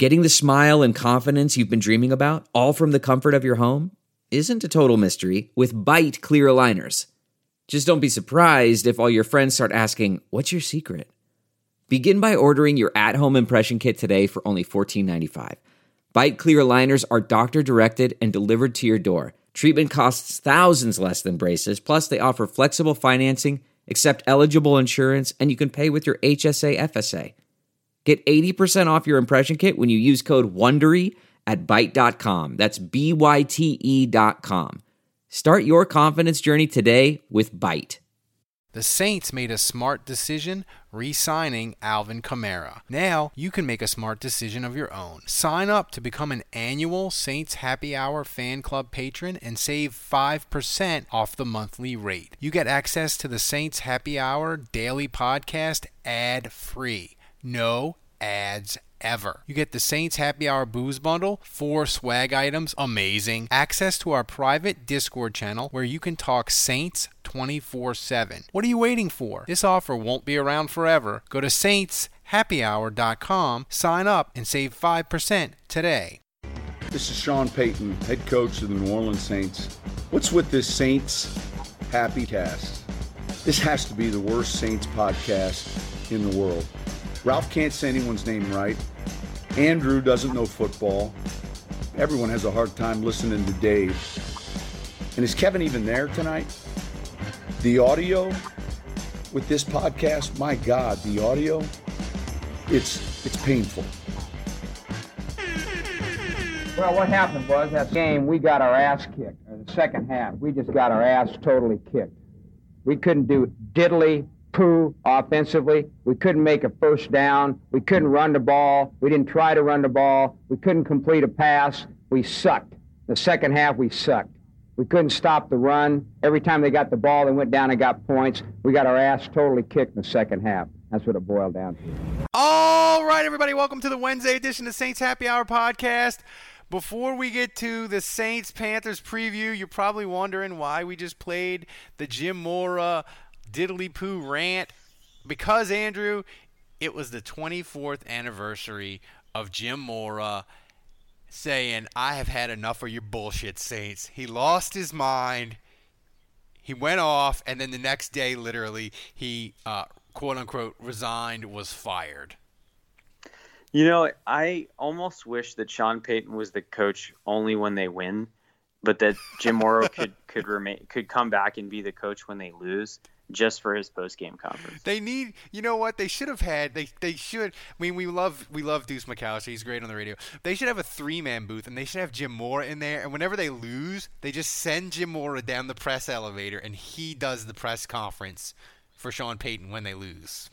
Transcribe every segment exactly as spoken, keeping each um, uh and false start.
Getting the smile and confidence you've been dreaming about, all from the comfort of your home, isn't a total mystery with Byte clear aligners. Just don't be surprised if all your friends start asking, "What's your secret?" Begin by ordering your at-home impression kit today for only fourteen ninety-five. Byte clear aligners are doctor-directed and delivered to your door. Treatment costs thousands less than braces, plus they offer flexible financing, accept eligible insurance, and you can pay with your H S A F S A. Get eighty percent off your impression kit when you use code WONDERY at byte dot com. That's B Y T E dot com. Start your confidence journey today with Byte. The Saints made a smart decision re-signing Alvin Kamara. Now you can make a smart decision of your own. Sign up to become an annual Saints Happy Hour fan club patron and save five percent off the monthly rate. You get access to the Saints Happy Hour daily podcast ad-free. No ads ever. You get the Saints Happy Hour booze bundle, four swag items, amazing. Access to our private Discord channel where you can talk Saints twenty-four seven. What are you waiting for? This offer won't be around forever. Go to saints happy hour dot com, sign up, and save five percent today. This is Sean Payton, head coach of the New Orleans Saints. What's with this Saints Happy Cast? This has to be the worst Saints podcast in the world. Ralph can't say anyone's name right. Andrew doesn't know football. Everyone has a hard time listening to Dave. And is Kevin even there tonight? The audio with this podcast, my God, the audio, it's it's painful. Well, what happened was that game we got our ass kicked. In the second half, we just got our ass totally kicked. We couldn't do diddly poo offensively. We couldn't make a first down. We couldn't run the ball. We didn't try to run the ball. We couldn't complete a pass. We sucked. The second half, we sucked. We couldn't stop the run. Every time they got the ball, they went down and got points. We got our ass totally kicked in the second half. That's what it boiled down to. All right, everybody, welcome to the Wednesday edition of Saints Happy Hour podcast. Before we get to the Saints-Panthers preview, you're probably wondering why we just played the Jim Mora diddly-poo rant. Because, Andrew, it was the twenty-fourth anniversary of Jim Mora saying, "I have had enough of your bullshit, Saints." He lost his mind. He went off, and then the next day, literally, he, uh, quote-unquote, resigned, was fired. You know, I almost wish that Sean Payton was the coach only when they win, but that Jim Mora could could remain could come back and be the coach when they lose, just for his post-game conference. They need, you know what? They should have had. They they should. I mean, we love we love Deuce McAllister. He's great on the radio. They should have a three-man booth, and they should have Jim Mora in there. And whenever they lose, they just send Jim Mora down the press elevator, and he does the press conference for Sean Payton when they lose.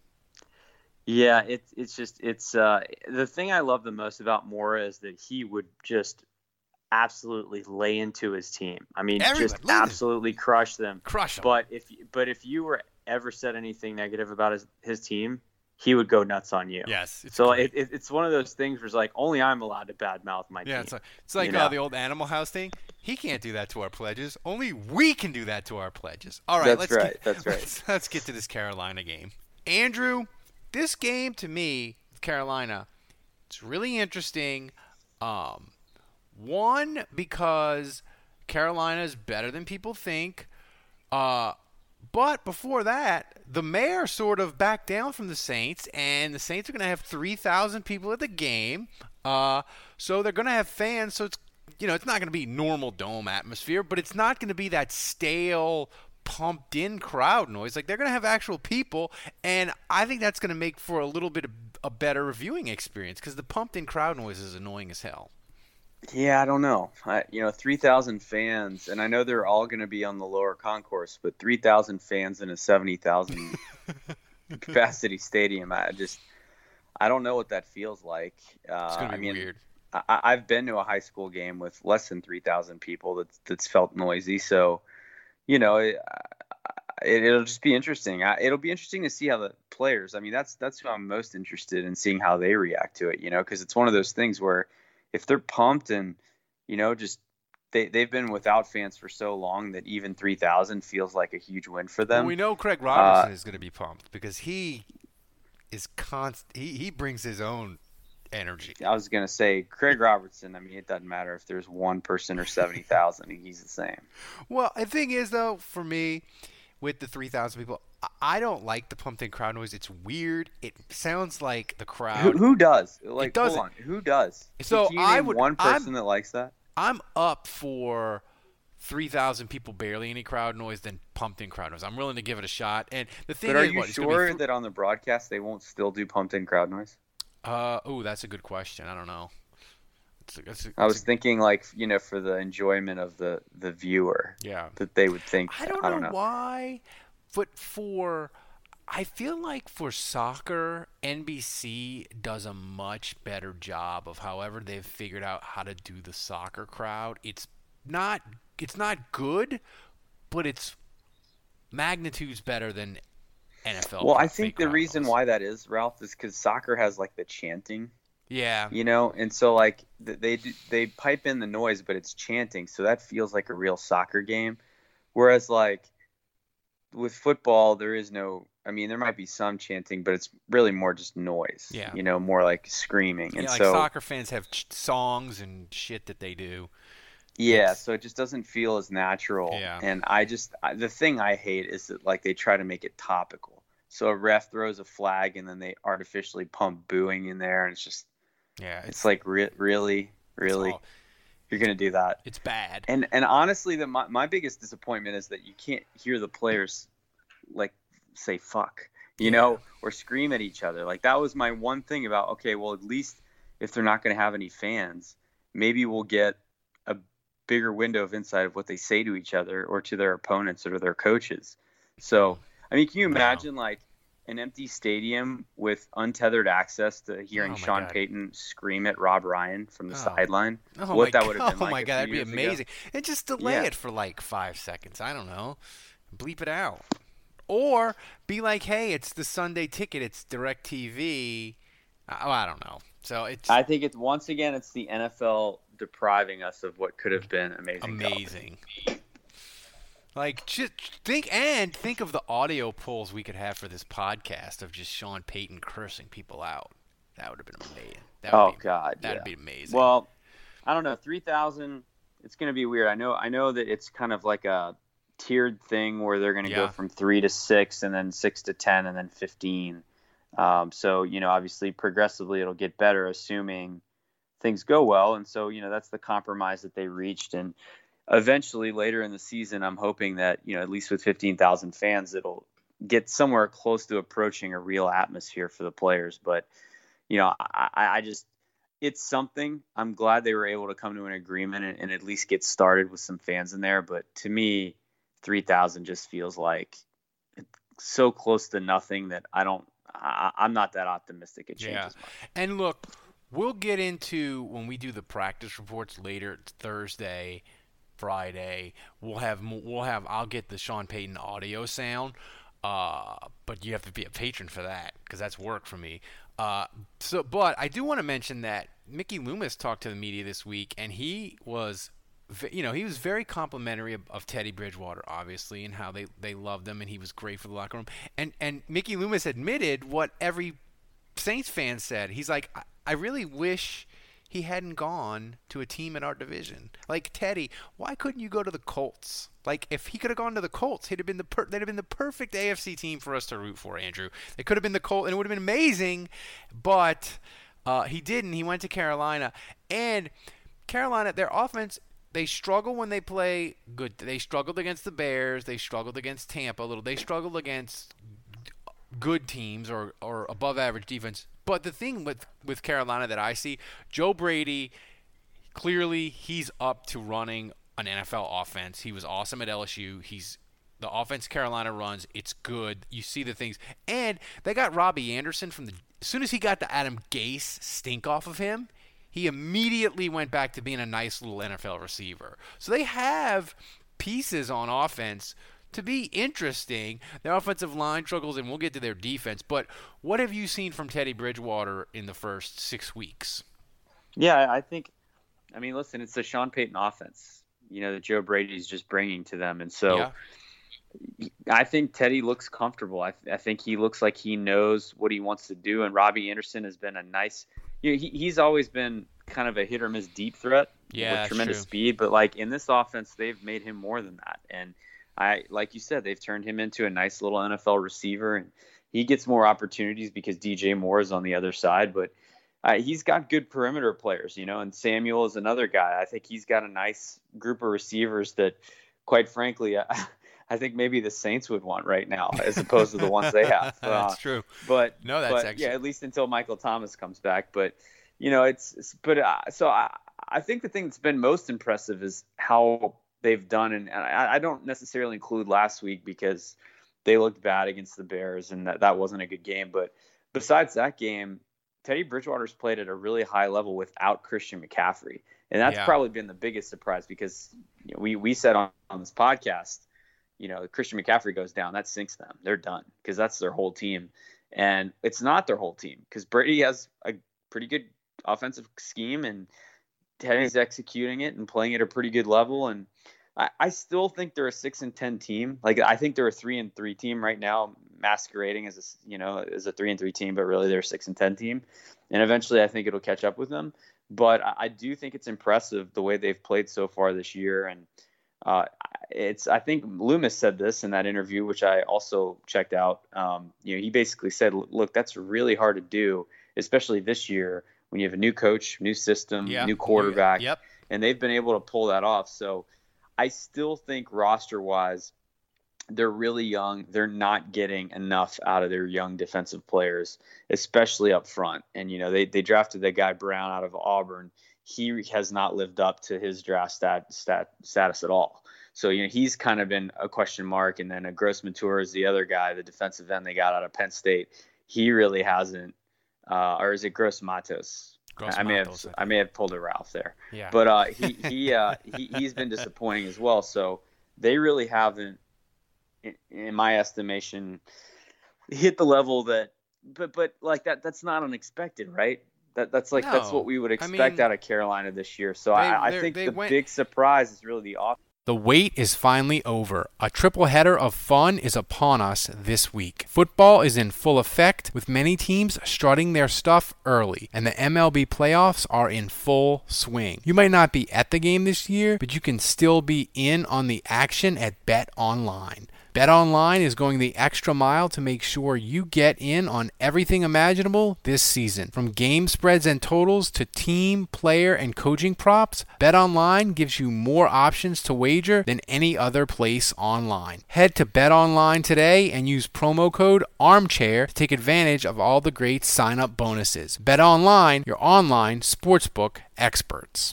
Yeah, it's it's just it's uh, the thing I love the most about Mora is that he would just absolutely lay into his team. I mean, Everybody, just absolutely crush them. Crush them. But if but if you were ever said anything negative about his, his team, he would go nuts on you. Yes. It's so it, it, it's one of those things where it's like only I'm allowed to badmouth my yeah, team. It's like, it's like uh, the old Animal House thing. He can't do that to our pledges. Only we can do that to our pledges. All right. That's let's right. Get, That's right. Let's, let's get to this Carolina game. Andrew, this game to me, Carolina, it's really interesting. Um, one, because Carolina is better than people think. Uh, but before that, the mayor sort of backed down from the Saints, and the Saints are going to have three thousand people at the game. Uh, so they're going to have fans. So it's, you know, it's not going to be normal dome atmosphere, but it's not going to be that stale, pumped in crowd noise. Like, they're going to have actual people, and I think that's going to make for a little bit of a better viewing experience, because the pumped in crowd noise is annoying as hell. Yeah, I don't know. I, you know, three thousand fans, and I know they're all going to be on the lower concourse, but three thousand fans in a seventy thousand capacity stadium, I just, I don't know what that feels like. Uh, it's going to be I mean, weird. I, I've been to a high school game with less than three thousand people that's, that's felt noisy, so, you know, it, it, it'll just be interesting. I, it'll be interesting to see how the players, I mean, that's that's who I'm most interested in seeing how they react to it, you know, because it's one of those things where if they're pumped and, you know, just they, they've been without fans for so long that even three thousand feels like a huge win for them. Well, we know Craig Robertson uh, is going to be pumped because he is const- he, he brings his own energy. I was gonna say Craig Robertson. I mean, it doesn't matter if there's one person or seventy thousand. He's the same. Well, the thing is, though, for me, with the three thousand people, I don't like the pumped-in crowd noise. It's weird. It sounds like the crowd. Who, who does? Like, it doesn't. Hold on. Who does? So Can you I name would. one person I'm, that likes that. I'm up for three thousand people, barely any crowd noise, than pumped-in crowd noise. I'm willing to give it a shot. And the thing but are is, you what, sure th- that on the broadcast they won't still do pumped-in crowd noise? Uh, oh, that's a good question. I don't know. It's a, it's a, I was it's a, thinking, like, you know, for the enjoyment of the, the viewer. Yeah. That they would think. I don't, I don't know, know why, but for, I feel like for soccer, N B C does a much better job of however they've figured out how to do the soccer crowd. It's not, it's not good, but it's magnitudes better than N F L. Well, I think the crowd reason noise. why that is, Ralph, is because soccer has like the chanting, Yeah. you know, and so like th- they do, they pipe in the noise, but it's chanting, so that feels like a real soccer game. Whereas like with football, there is no. I mean, there might be some chanting, but it's really more just noise. Yeah. You know, more like screaming, Yeah, and like so soccer fans have ch- songs and shit that they do. yeah, It's- so it just doesn't feel as natural. Yeah. And I just I, the thing I hate is that like they try to make it topical. So a ref throws a flag and then they artificially pump booing in there, and it's just Yeah. it's like re- really, really, all- you're gonna do that. It's bad. And and honestly, the my, my biggest disappointment is that you can't hear the players like say fuck, you know, or scream at each other. Like that was my one thing about okay, well at least if they're not gonna have any fans, maybe we'll get a bigger window of insight of what they say to each other or to their opponents or their coaches. So I mean, can you imagine like an empty stadium with untethered access to hearing Oh, my Sean God. Payton scream at Rob Ryan from the Oh. sideline? Oh what my that God. would have been Oh like my a God, that'd few be years ago. amazing. And just delay Yeah. it for like five seconds. I don't know. Bleep it out. Or be like, hey, it's the Sunday ticket. It's DirecTV. Oh, I don't know. So it's I think it's once again it's the N F L depriving us of what could have been amazing. amazing. Like, just think and think of the audio polls we could have for this podcast of just Sean Payton cursing people out. That would have been amazing. That would Oh be, God, that'd yeah. be amazing. Well, I don't know, three thousand. It's going to be weird. I know. I know that it's kind of like a tiered thing where they're going to Yeah. go from three to six, and then six to ten, and then fifteen. Um, so you know, obviously, progressively, it'll get better, assuming things go well. And so you know, that's the compromise that they reached. And eventually, later in the season, I'm hoping that you know, at least with fifteen thousand fans, it'll get somewhere close to approaching a real atmosphere for the players. But you know, I, I just it's something. I'm glad they were able to come to an agreement and, and at least get started with some fans in there. But to me, three thousand just feels like so close to nothing that I don't. I, I'm not that optimistic it changes Yeah. much. And look, we'll get into when we do the practice reports later Thursday, Friday. We'll have mo- we'll have I'll get the Sean Payton audio sound. Uh, but you have to be a patron for that because that's work for me. Uh, so, but I do want to mention that Mickey Loomis talked to the media this week, and he was, ve- you know, he was very complimentary of, of Teddy Bridgewater, obviously, and how they, they loved him, and he was great for the locker room. And and Mickey Loomis admitted what every Saints fan said. He's like, I, I really wish he hadn't gone to a team in our division. Like, Teddy, why couldn't you go to the Colts? Like, if he could have gone to the Colts, he'd have been the per- they'd have been the perfect A F C team for us to root for, Andrew. It could have been the Colts, and it would have been amazing, but uh, he didn't. He went to Carolina. And Carolina, their offense, they struggle when they play good. They struggled against the Bears. They struggled against Tampa a little. They struggled against good teams or, or above average defense. But the thing with, with Carolina that I see, Joe Brady, clearly he's up to running an N F L offense. He was awesome at L S U. He's the offense Carolina runs. It's good. You see the things. And they got Robbie Anderson from the – as soon as he got the Adam Gase stink off of him, he immediately went back to being a nice little N F L receiver. So they have pieces on offense to be interesting. Their offensive line struggles, and we'll get to their defense. But what have you seen from Teddy Bridgewater in the first six weeks? Yeah, I think. I mean, listen, it's the Sean Payton offense, you know, that Joe Brady's just bringing to them, and so, Yeah. I think Teddy looks comfortable. I, th- I think he looks like he knows what he wants to do. And Robbie Anderson has been a nice, you know, he, he's always been kind of a hit or miss deep threat yeah, with tremendous true. speed. But like in this offense, they've made him more than that. And I, like you said, they've turned him into a nice little N F L receiver, and he gets more opportunities because D J Moore is on the other side. But uh, he's got good perimeter players, you know, and Samuel is another guy. I think he's got a nice group of receivers that, quite frankly, I, I think maybe the Saints would want right now as opposed to the ones they have. That's uh, true. But no, that's but, actually yeah, at least until Michael Thomas comes back. But you know, it's, it's but uh, so I I think the thing that's been most impressive is how they've done, and, and I, I don't necessarily include last week because they looked bad against the Bears and that, that wasn't a good game. But besides that game, Teddy Bridgewater's played at a really high level without Christian McCaffrey, and that's yeah. probably been the biggest surprise because you know, we we said on, on this podcast, you know, Christian McCaffrey goes down, that sinks them. They're done because that's their whole team. And it's not their whole team because Brady has a pretty good offensive scheme and Teddy's executing it and playing at a pretty good level. And I, I still think they're a six and ten team. Like I think they're a three and three team right now, masquerading as a, you know, as a three and three team, but really they're a six and ten team. And eventually I think it'll catch up with them. But I, I do think it's impressive the way they've played so far this year. And Uh, it's, I think Loomis said this in that interview, which I also checked out. Um, you know, he basically said, look, that's really hard to do, especially this year when you have a new coach, new system, yeah. new quarterback, yep. and they've been able to pull that off. So I still think roster wise, they're really young. They're not getting enough out of their young defensive players, especially up front. And, you know, they, they drafted that guy Brown out of Auburn. He has not lived up to his draft stat, stat status at all. So, you know, he's kind of been a question mark. And then a Grossman Tour is the other guy, the defensive end they got out of Penn State. He really hasn't, uh, or is it Gross Matos? Gross I may Matos, have, I may have pulled a Ralph there. Yeah. But uh, he he, uh, he he's been disappointing as well. So they really haven't, in, in my estimation, hit the level that. But but like that, that's not unexpected, right? That, that's like no. that's what we would expect I mean, out of Carolina this year. So they, I, I think the went... big surprise is really the offense. The wait is finally over. A triple header of fun is upon us this week. Football is in full effect, with many teams strutting their stuff early, and the M L B playoffs are in full swing. You might not be at the game this year, but you can still be in on the action at BetOnline. BetOnline is going the extra mile to make sure you get in on everything imaginable this season. From game spreads and totals to team, player, and coaching props, BetOnline gives you more options to wager than any other place online. Head to BetOnline today and use promo code ARMCHAIR to take advantage of all the great sign-up bonuses. BetOnline, your online sportsbook experts.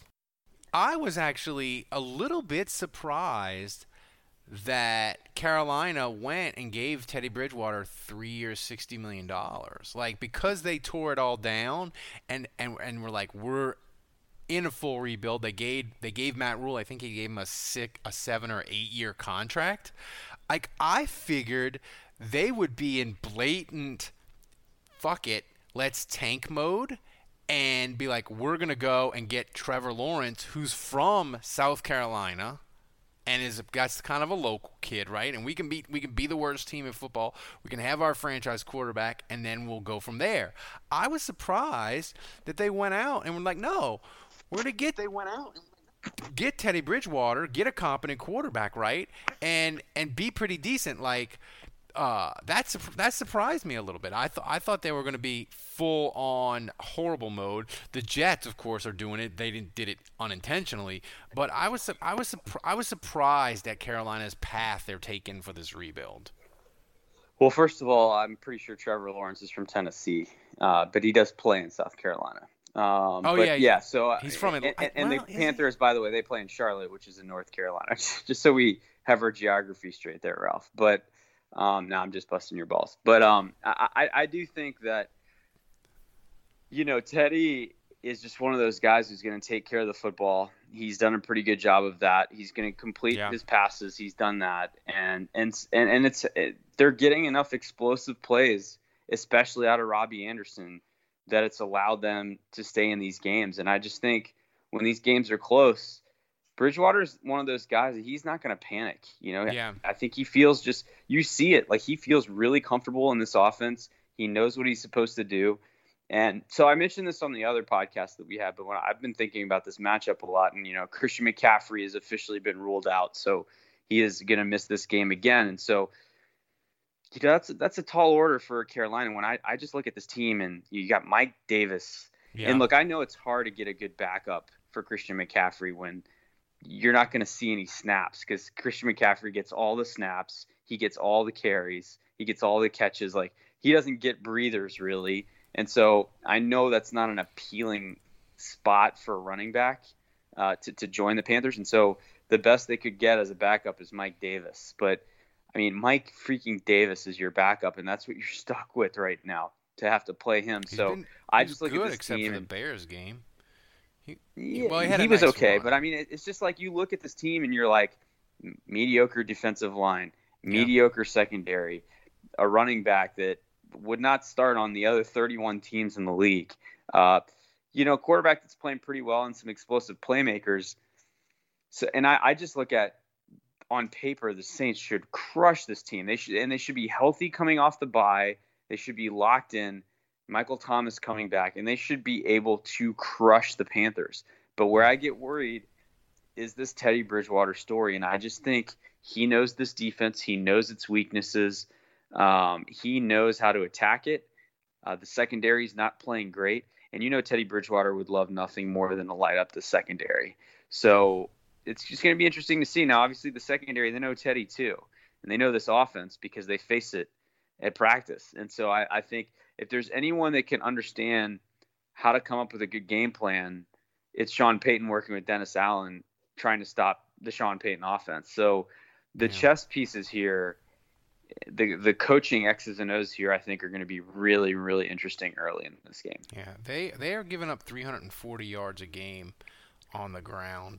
I was actually a little bit surprised that Carolina went and gave Teddy Bridgewater three years, sixty million dollars. Like, because they tore it all down and, and, and were like, we're in a full rebuild. They gave they gave Matt Rule, I think he gave him a six, a seven or eight year contract. Like, I figured they would be in blatant fuck it, let's tank mode and be like, we're gonna go and get Trevor Lawrence, who's from South Carolina and is that's kind of a local kid, right? And we can be we can be the worst team in football. We can have our franchise quarterback, and then we'll go from there. I was surprised that they went out and were like, no, we're gonna get they went out and get Teddy Bridgewater, get a competent quarterback, right, and and be pretty decent. Like uh, that's that surprised me a little bit. I thought I thought they were going to be full on horrible mode. The Jets, of course, are doing it. They didn't did it unintentionally, but I was I was I was surprised at Carolina's path they're taking for this rebuild. Well, first of all, I'm pretty sure Trevor Lawrence is from Tennessee, uh, but he does play in South Carolina. Um, oh but yeah, yeah. So uh, he's from and, Atlanta. and, and well, the Panthers, he? by the way, they play in Charlotte, which is in North Carolina. Just so we have our geography straight there, Ralph. But um, now I'm just busting your balls. But um, I, I, I do think that you know Teddy is just one of those guys who's going to take care of the football. He's done a pretty good job of that. He's going to complete yeah. his passes. He's done that, and and and and it's it, they're getting enough explosive plays, especially out of Robbie Anderson, that it's allowed them to stay in these games. And I just think when these games are close, Bridgewater is one of those guys that he's not going to panic. You know, yeah. I think he feels just, you see it, like he feels really comfortable in this offense. He knows what he's supposed to do. And so I mentioned this on the other podcast that we had, but when I've been thinking about this matchup a lot, and, you know, Christian McCaffrey has officially been ruled out. So he is going to miss this game again. And so, you know, that's, that's a tall order for Carolina. When I, I just look at this team and you got Mike Davis. Yeah. And look, I know it's hard to get a good backup for Christian McCaffrey when you're not going to see any snaps, because Christian McCaffrey gets all the snaps. He gets all the carries. He gets all the catches. Like, he doesn't get breathers really. And so I know that's not an appealing spot for a running back uh, to, to join the Panthers. And so the best they could get as a backup is Mike Davis. But, I mean, Mike freaking Davis is your backup, and that's what you're stuck with right now, to have to play him. He's so been, I just look good, at this except team for the and, Bears game. He, yeah, well, he, had he a was nice okay. run. But, I mean, it, it's just like you look at this team and you're like, mediocre defensive line, mediocre yeah. secondary, a running back that would not start on the other thirty-one teams in the league. Uh, you know, quarterback that's playing pretty well and some explosive playmakers. So, and I, I just look at, on paper, the Saints should crush this team. They should, and they should be healthy coming off the bye. They should be locked in. Michael Thomas coming back, and they should be able to crush the Panthers. But where I get worried is this Teddy Bridgewater story, and I just think he knows this defense. He knows its weaknesses. Um, he knows how to attack it. Uh, the secondary is not playing great. And you know Teddy Bridgewater would love nothing more than to light up the secondary. So it's just going to be interesting to see. Now, obviously, the secondary, they know Teddy too. And they know this offense because they face it at practice. And so I, I think if there's anyone that can understand how to come up with a good game plan, it's Sean Payton working with Dennis Allen trying to stop the Sean Payton offense. So the yeah. chess pieces here, the the coaching X's and O's here, I think, are going to be really, really interesting early in this game. Yeah, they they are giving up three hundred forty yards a game on the ground,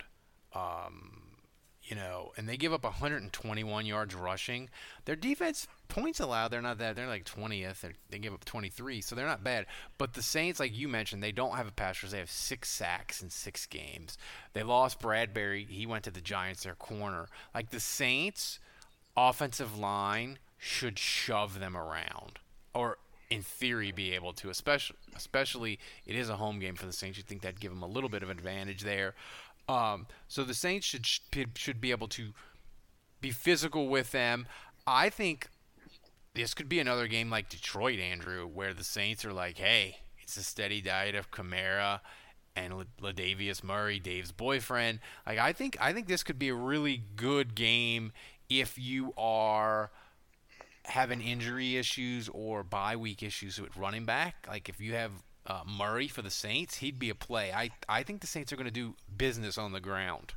um, you know, and they give up one hundred twenty-one yards rushing. Their defense points allowed, they're not that. They're like twentieth. They're, they give up twenty-three, so they're not bad. But the Saints, like you mentioned, they don't have a pass rush. They have six sacks in six games. They lost Bradbury. He went to the Giants, their corner. Like the Saints' offensive line should shove them around, or in theory be able to, especially especially it is a home game for the Saints. You think that'd give them a little bit of advantage there. Um, so the Saints should should be able to be physical with them. I think this could be another game like Detroit, Andrew, where the Saints are like, hey, it's a steady diet of Kamara and Latavius Murray, Dave's boyfriend. Like I think I think this could be a really good game if you are having injury issues or bye week issues with running back. Like if you have uh, Murray for the Saints, he'd be a play. I I think the Saints are going to do business on the ground.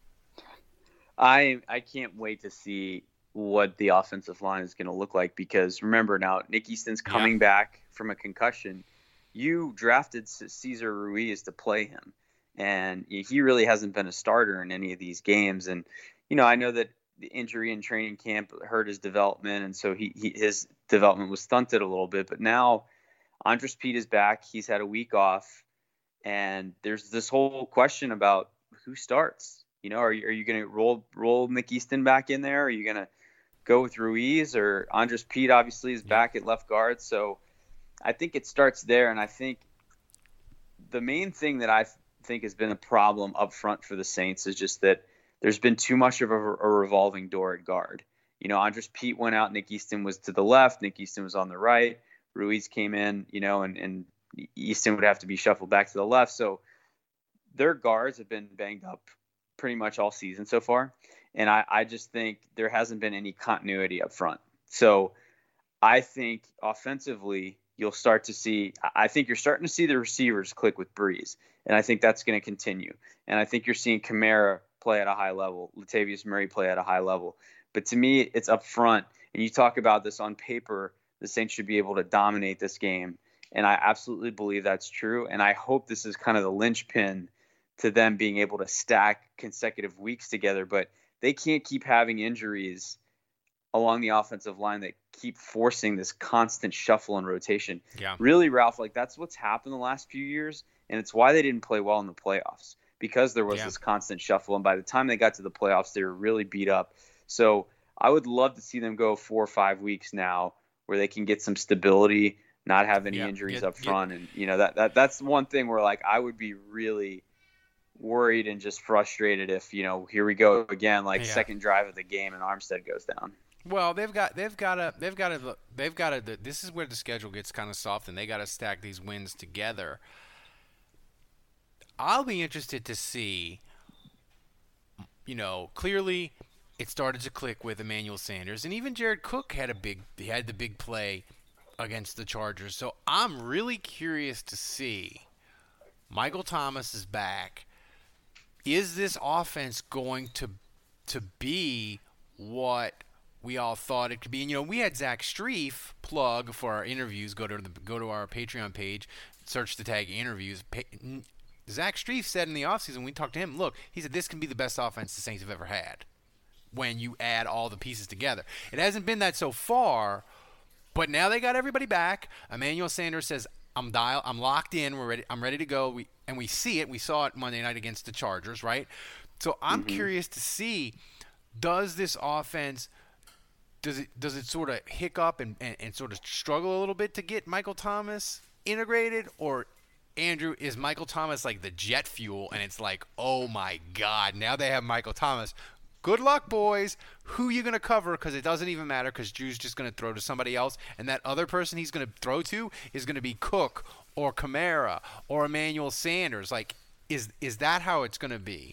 I I can't wait to see what the offensive line is going to look like, because remember now, Nick Easton's coming yeah. back from a concussion. You drafted Cesar Ruiz to play him, and he really hasn't been a starter in any of these games. And, you know, I know that the injury in training camp hurt his development, and so he, he his development was stunted a little bit. But now Andres Pete is back. He's had a week off, and there's this whole question about who starts. You know, are you, are you going to roll roll Nick Easton back in there? Are you going to go with Ruiz? Or Andres Pete obviously is back at left guard. So I think it starts there. And I think the main thing that I think has been a problem up front for the Saints is just that there's been too much of a, a revolving door at guard. You know, Andres Pete went out. Nick Easton was to the left. Nick Easton was on the right. Ruiz came in, you know, and, and Easton would have to be shuffled back to the left. So their guards have been banged up pretty much all season so far. And I, I just think there hasn't been any continuity up front. So I think offensively, you'll start to see, I think you're starting to see the receivers click with Breeze. And I think that's going to continue. And I think you're seeing Kamara play at a high level, Latavius Murray play at a high level. But to me, it's up front. And you talk about this on paper, the Saints should be able to dominate this game. And I absolutely believe that's true. And I hope this is kind of the linchpin to them being able to stack consecutive weeks together. But they can't keep having injuries along the offensive line that keep forcing this constant shuffle and rotation. Yeah. Really, Ralph, like that's what's happened the last few years. And it's why they didn't play well in the playoffs, because there was yeah. this constant shuffle. And by the time they got to the playoffs, they were really beat up. So I would love to see them go four or five weeks now where they can get some stability, not have any yeah, injuries get, up front. Get, and, you know, that, that that's one thing where, like, I would be really worried and just frustrated if, you know, here we go again, like yeah. second drive of the game and Armstead goes down. Well, they've got they've got to they've got to they've got to. This is where the schedule gets kind of soft, and they got to stack these wins together. I'll be interested to see. You know, clearly, it started to click with Emmanuel Sanders, and even Jared Cook had a big he had the big play against the Chargers. So I'm really curious to see. Michael Thomas is back. Is this offense going to to be what we all thought it could be? And, you know, we had Zach Strief plug for our interviews. Go to the go to our Patreon page, search the tag interviews. Pa- Zach Strief said in the offseason, we talked to him, look, he said this can be the best offense the Saints have ever had when you add all the pieces together. It hasn't been that so far, but now they got everybody back. Emmanuel Sanders says, I'm dial, I'm locked in. We're ready. I'm ready to go. We and we see it. We saw it Monday night against the Chargers, right? So I'm mm-hmm. curious to see, does this offense – Does it does it sort of hiccup and, and, and sort of struggle a little bit to get Michael Thomas integrated? Or, Andrew, is Michael Thomas like the jet fuel and it's like, oh, my God, now they have Michael Thomas. Good luck, boys. Who are you going to cover? Because it doesn't even matter because Drew's just going to throw to somebody else. And that other person he's going to throw to is going to be Cook or Kamara or Emmanuel Sanders. Like, is is that how it's going to be?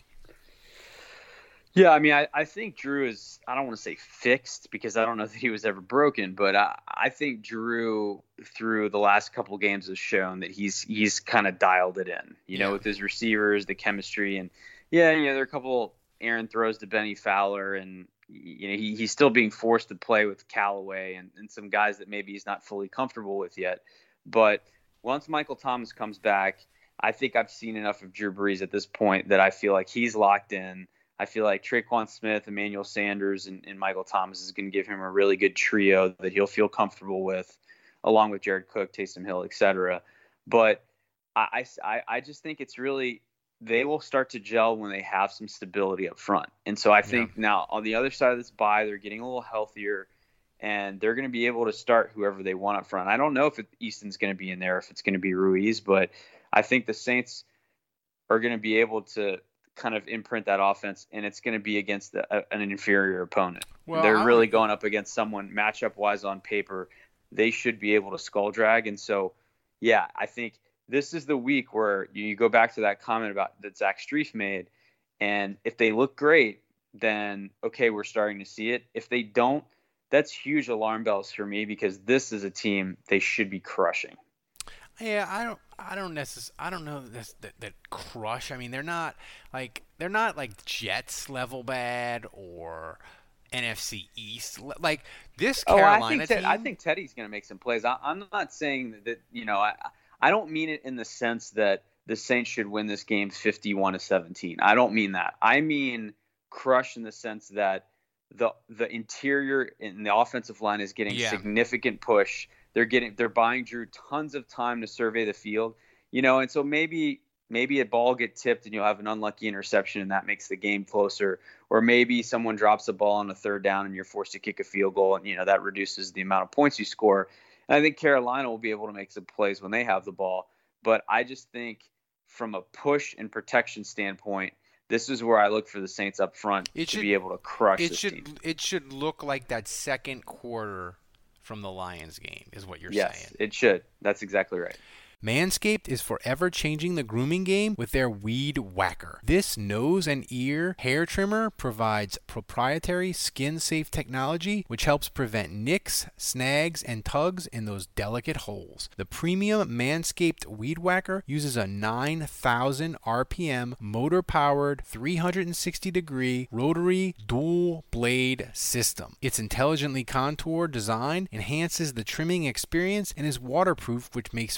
Yeah, I mean, I, I think Drew is, I don't want to say fixed because I don't know that he was ever broken, but I, I think Drew through the last couple of games has shown that he's he's kind of dialed it in, you yeah. know, with his receivers, the chemistry. And, yeah, you know, there are a couple errant throws to Benny Fowler, and, you know, he, he's still being forced to play with Callaway and, and some guys that maybe he's not fully comfortable with yet. But once Michael Thomas comes back, I think I've seen enough of Drew Brees at this point that I feel like he's locked in. I feel like Traquan Smith, Emmanuel Sanders, and, and Michael Thomas is going to give him a really good trio that he'll feel comfortable with, along with Jared Cook, Taysom Hill, et cetera. But I, I, I just think it's really – they will start to gel when they have some stability up front. And so I think yeah. now on the other side of this bye, they're getting a little healthier, and they're going to be able to start whoever they want up front. I don't know if it, Easton's going to be in there, if it's going to be Ruiz, but I think the Saints are going to be able to – kind of imprint that offense, and it's going to be against the, uh, an inferior opponent. Well, They're I really would... going up against someone matchup-wise on paper. They should be able to skull drag. And so, yeah, I think this is the week where you go back to that comment about that Zach Strief made, and if they look great, then, okay, we're starting to see it. If they don't, that's huge alarm bells for me because this is a team they should be crushing. Yeah, I don't, I don't necessarily, I don't know that, that that crush. I mean, they're not like they're not like Jets level bad or N F C East like this Carolina oh, I think team. Ted, I think Teddy's going to make some plays. I, I'm not saying that, that you know I I don't mean it in the sense that the Saints should win this game fifty-one to seventeen. I don't mean that. I mean crush in the sense that the the interior in the offensive line is getting yeah. significant push. They're getting, they're buying Drew tons of time to survey the field, you know, and so maybe, maybe a ball get tipped and you'll have an unlucky interception and that makes the game closer. Or maybe someone drops a ball on a third down and you're forced to kick a field goal and, you know, that reduces the amount of points you score. And I think Carolina will be able to make some plays when they have the ball. But I just think from a push and protection standpoint, this is where I look for the Saints up front it to should, be able to crush it this should, team. It should look like that second quarter from the Lions game is what you're yes, saying. Yes, it should. That's exactly right. Manscaped is forever changing the grooming game with their Weed Whacker. This nose and ear hair trimmer provides proprietary skin-safe technology which helps prevent nicks, snags, and tugs in those delicate holes. The premium Manscaped Weed Whacker uses a nine thousand R P M motor-powered three hundred sixty degree rotary dual blade system. Its intelligently contoured design enhances the trimming experience and is waterproof, which makes for easy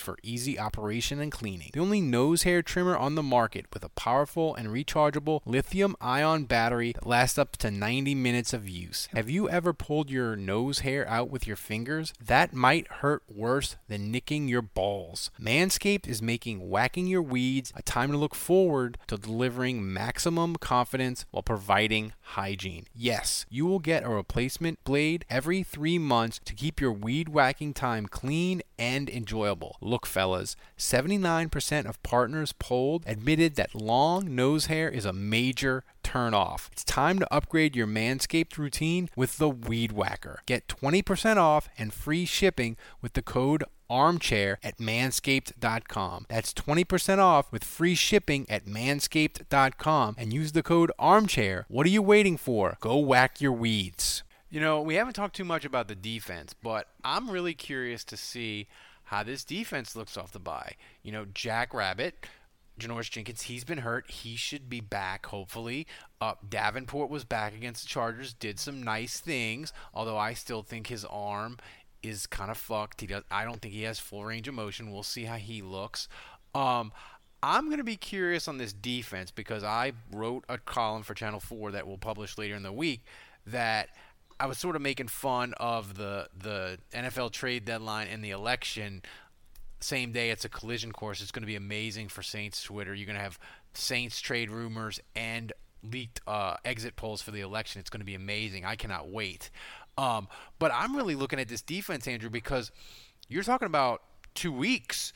easy operation and cleaning. The only nose hair trimmer on the market with a powerful and rechargeable lithium-ion battery that lasts up to ninety minutes of use. Have you ever pulled your nose hair out with your fingers? That might hurt worse than nicking your balls. Manscaped is making whacking your weeds a time to look forward to delivering maximum confidence while providing hygiene. Yes, you will get a replacement blade every three months to keep your weed whacking time clean and enjoyable. Look, fellas, seventy-nine percent of partners polled admitted that long nose hair is a major turn off. It's time to upgrade your Manscaped routine with the Weed Whacker. Get twenty percent off and free shipping with the code armchair at manscaped dot com. That's twenty percent off with free shipping at manscaped dot com and use the code armchair. What are you waiting for? Go whack your weeds. You know, we haven't talked too much about the defense, but I'm really curious to see how this defense looks off the bye. You know, Jack Rabbit, Janoris Jenkins, he's been hurt. He should be back, hopefully. Uh, Davenport was back against the Chargers, did some nice things, although I still think his arm is kind of fucked. He does. I don't think he has full range of motion. We'll see how he looks. Um, I'm going to be curious on this defense because I wrote a column for Channel four that we'll publish later in the week that I was sort of making fun of the the N F L trade deadline and the election. Same day, it's a collision course. It's going to be amazing for Saints Twitter. You're going to have Saints trade rumors and leaked uh, exit polls for the election. It's going to be amazing. I cannot wait. Um, but I'm really looking at this defense, Andrew, because you're talking about two weeks.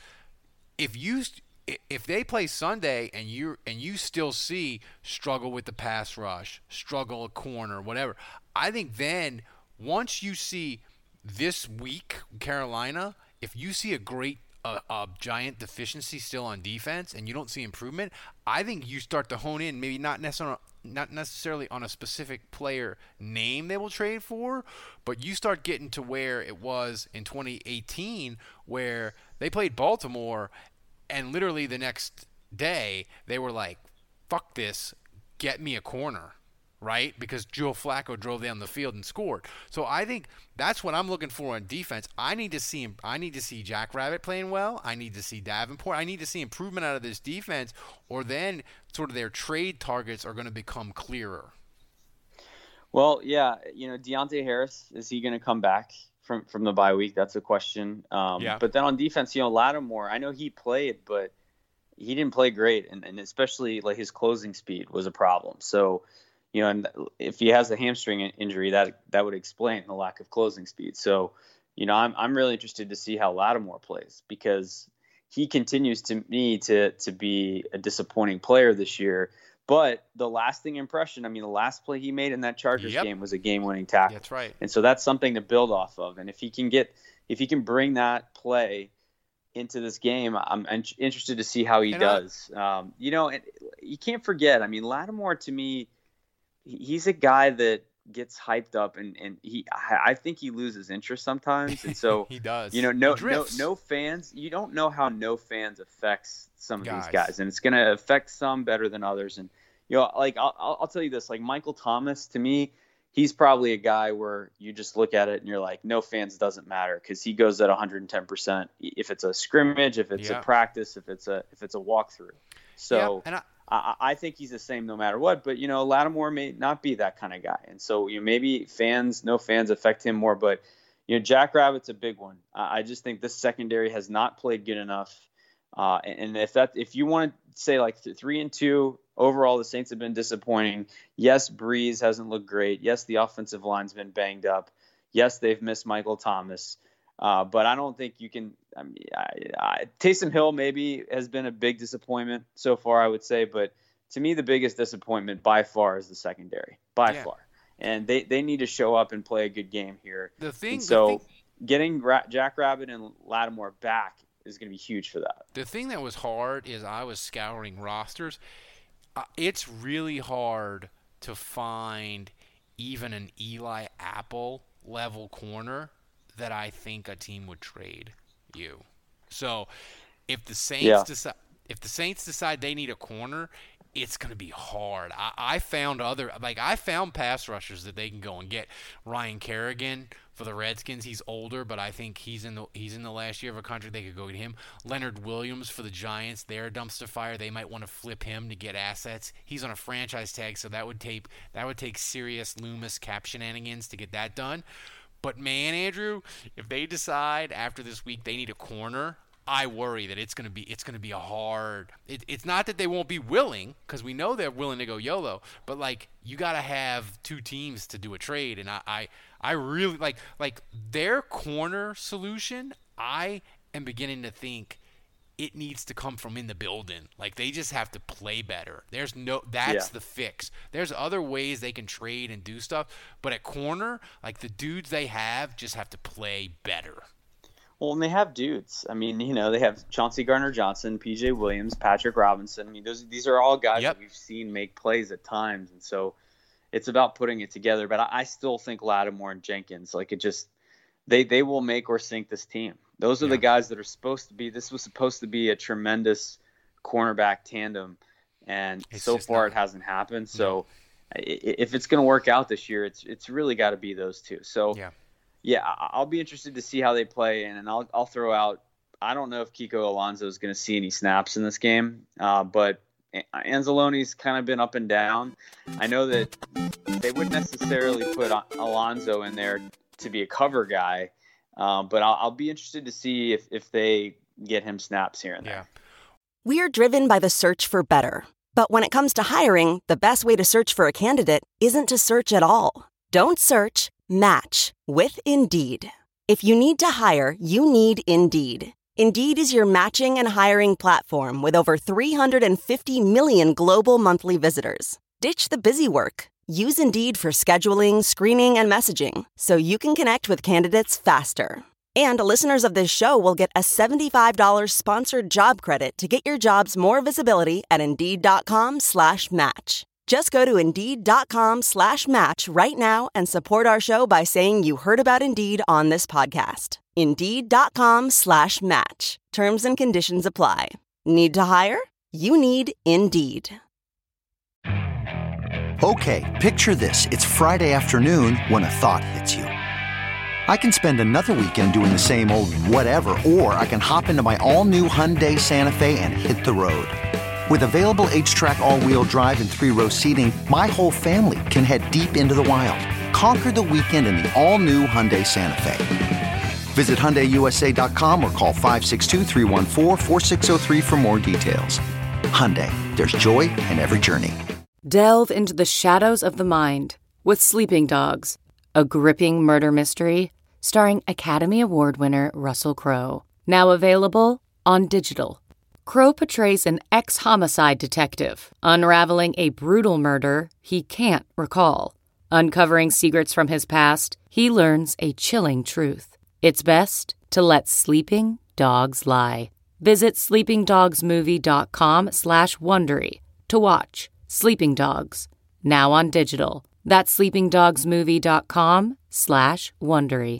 If you if they play Sunday and you and you still see struggle with the pass rush, struggle a corner, whatever, I think then once you see this week Carolina, if you see a great a, a giant deficiency still on defense and you don't see improvement, I think you start to hone in, maybe not necessarily not necessarily on a specific player name they will trade for, but you start getting to where it was in twenty eighteen where they played Baltimore and literally the next day they were like, fuck this, get me a corner, right? Because Joe Flacco drove down the field and scored. So I think that's what I'm looking for on defense. I need to see him. I need to see Jack Rabbit playing well. I need to see Davenport. I need to see improvement out of this defense, or then sort of their trade targets are going to become clearer. Well, yeah, you know, Deontay Harris, is he going to come back from, from the bye week? That's a question. Um, yeah. But then on defense, you know, Lattimore, I know he played, but he didn't play great, and, and especially like his closing speed was a problem. So, you know, and if he has a hamstring injury, that that would explain the lack of closing speed. So, you know, I'm I'm really interested to see how Lattimore plays because he continues to me to to be a disappointing player this year. But the lasting impression, I mean, the last play he made in that Chargers yep. game was a game-winning tackle. That's right. And so that's something to build off of. And if he can get, if he can bring that play into this game, I'm, I'm interested to see how he and does. I, um, you know, and you can't forget. I mean, Lattimore to me, he's a guy that gets hyped up, and, and he, I think he loses interest sometimes. And so he does. You know, no, no, no fans. You don't know how no fans affects some of guys. these guys, and it's going to affect some better than others. And you know, like I'll, I'll tell you this, like Michael Thomas, to me, he's probably a guy where you just look at it and you're like, no fans doesn't matter because he goes at one hundred ten percent. If it's a scrimmage, if it's yeah. a practice, if it's a if it's a walkthrough. So. Yeah, and I, I, I think he's the same no matter what, but you know, Lattimore may not be that kind of guy, and so you know, maybe fans, no fans, affect him more. But you know, Jack Rabbit's a big one. I, I just think this secondary has not played good enough, uh, and, and if that, if you want to say like th- three and two overall, the Saints have been disappointing. Yes, Breeze hasn't looked great. Yes, the offensive line's been banged up. Yes, they've missed Michael Thomas. Uh, but I don't think you can. I mean, I, I, Taysom Hill maybe has been a big disappointment so far, I would say. But to me, the biggest disappointment by far is the secondary, by yeah. far. And they, they need to show up and play a good game here. The thing, and so the thing, getting Ra- Jack Rabbit and Lattimore back is going to be huge for that. The thing that was hard is I was scouring rosters. Uh, it's really hard to find even an Eli Apple level corner that I think a team would trade you. So if the Saints yeah. decide if the Saints decide they need a corner, it's going to be hard. I, I found other like I found pass rushers that they can go and get. Ryan Kerrigan for the Redskins. He's older, but I think he's in the he's in the last year of a contract. They could go get him. Leonard Williams for the Giants. They're a dumpster fire. They might want to flip him to get assets. He's on a franchise tag, so that would take that would take serious Loomis cap shenanigans to get that done. But man, Andrew, if they decide after this week they need a corner, I worry that it's gonna be it's gonna be a hard. It, it's not that they won't be willing, because we know they're willing to go YOLO, but like you gotta have two teams to do a trade, and I, I I really like like their corner solution. I am beginning to think it needs to come from in the building. Like they just have to play better. There's no that's yeah. the fix. There's other ways they can trade and do stuff, but at corner, like the dudes they have just have to play better. Well, and they have dudes. I mean, you know, they have Chauncey Gardner-Johnson, P J Williams, Patrick Robinson. I mean, those these are all guys yep. that we've seen make plays at times, and so it's about putting it together. But I, I still think Lattimore and Jenkins, like it just, they they will make or sink this team. Those are yeah. the guys that are supposed to be. This was supposed to be a tremendous cornerback tandem, and it's so far not, it hasn't happened. So no. if it's going to work out this year, it's it's really got to be those two. So. Yeah. Yeah, I'll be interested to see how they play, and I'll I'll throw out. I don't know if Kiko Alonso is going to see any snaps in this game, uh, but Anzalone's kind of been up and down. I know that they wouldn't necessarily put Alonso in there to be a cover guy, uh, but I'll, I'll be interested to see if, if they get him snaps here and there. Yeah. We're driven by the search for better, but when it comes to hiring, the best way to search for a candidate isn't to search at all. Don't search. Match with Indeed. If you need to hire, you need Indeed. Indeed is your matching and hiring platform with over three hundred fifty million global monthly visitors. Ditch the busy work. Use Indeed for scheduling, screening, and messaging so you can connect with candidates faster. And listeners of this show will get a seventy-five dollars sponsored job credit to get your jobs more visibility at Indeed.com slash match. Just go to Indeed.com slash match right now and support our show by saying you heard about Indeed on this podcast. Indeed.com slash match. Terms and conditions apply. Need to hire? You need Indeed. Okay, picture this. It's Friday afternoon when a thought hits you. I can spend another weekend doing the same old whatever, or I can hop into my all-new Hyundai Santa Fe and hit the road. With available H-Track all-wheel drive and three-row seating, my whole family can head deep into the wild. Conquer the weekend in the all-new Hyundai Santa Fe. Visit Hyundai U S A dot com or call five six two, three one four, four six zero three for more details. Hyundai, there's joy in every journey. Delve into the shadows of the mind with Sleeping Dogs, a gripping murder mystery starring Academy Award winner Russell Crowe. Now available on digital. Crowe portrays an ex-homicide detective, unraveling a brutal murder he can't recall. Uncovering secrets from his past, he learns a chilling truth. It's best to let sleeping dogs lie. Visit sleepingdogsmovie.com slash Wondery to watch Sleeping Dogs, now on digital. That's sleepingdogsmovie.com slash Wondery.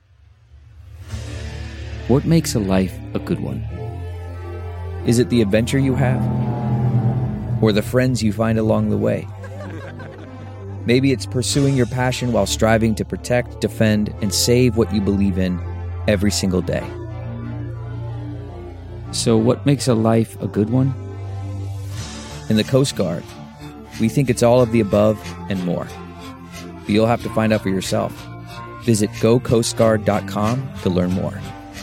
What makes a life a good one? Is it the adventure you have? Or the friends you find along the way? Maybe it's pursuing your passion while striving to protect, defend, and save what you believe in every single day. So what makes a life a good one? In the Coast Guard, we think it's all of the above and more. But you'll have to find out for yourself. Visit go coast guard dot com to learn more.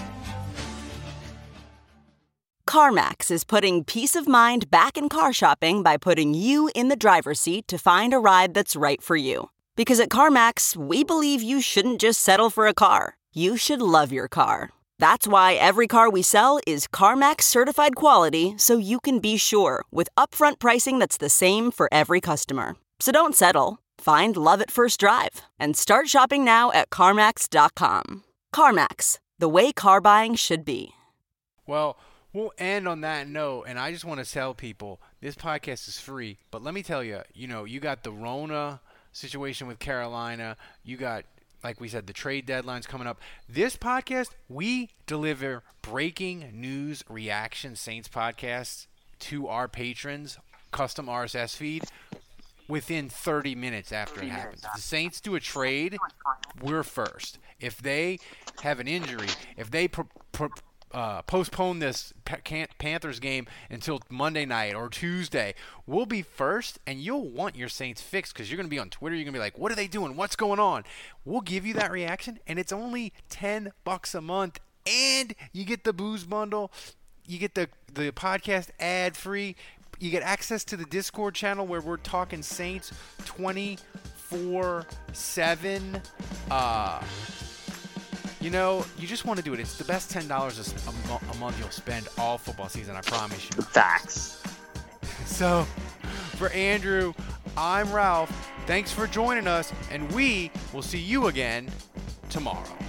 CarMax is putting peace of mind back in car shopping by putting you in the driver's seat to find a ride that's right for you. Because at CarMax, we believe you shouldn't just settle for a car. You should love your car. That's why every car we sell is CarMax certified quality, so you can be sure with upfront pricing that's the same for every customer. So don't settle. Find love at first drive and start shopping now at CarMax dot com. CarMax, the way car buying should be. Well, we'll end on that note, and I just want to tell people this podcast is free, but let me tell you, you know, you got the Rona situation with Carolina, you got, like we said, the trade deadline's coming up. This podcast, we deliver breaking news reaction Saints podcasts to our patrons, custom R S S feed, within thirty minutes after it happens. If the Saints do a trade, we're first. If they have an injury, if they pro- pro- uh, postpone this Panthers game until Monday night or Tuesday, we'll be first, and you'll want your Saints fixed because you're going to be on Twitter. You're going to be like, what are they doing? What's going on? We'll give you that reaction, and it's only ten bucks a month, and you get the booze bundle. You get the, the podcast ad-free. You get access to the Discord channel where we're talking Saints twenty-four seven. Uh, you know, you just want to do it. It's the best ten dollars a, a, a month you'll spend all football season, I promise you. Facts. So, for Andrew, I'm Ralph. Thanks for joining us, and we will see you again tomorrow.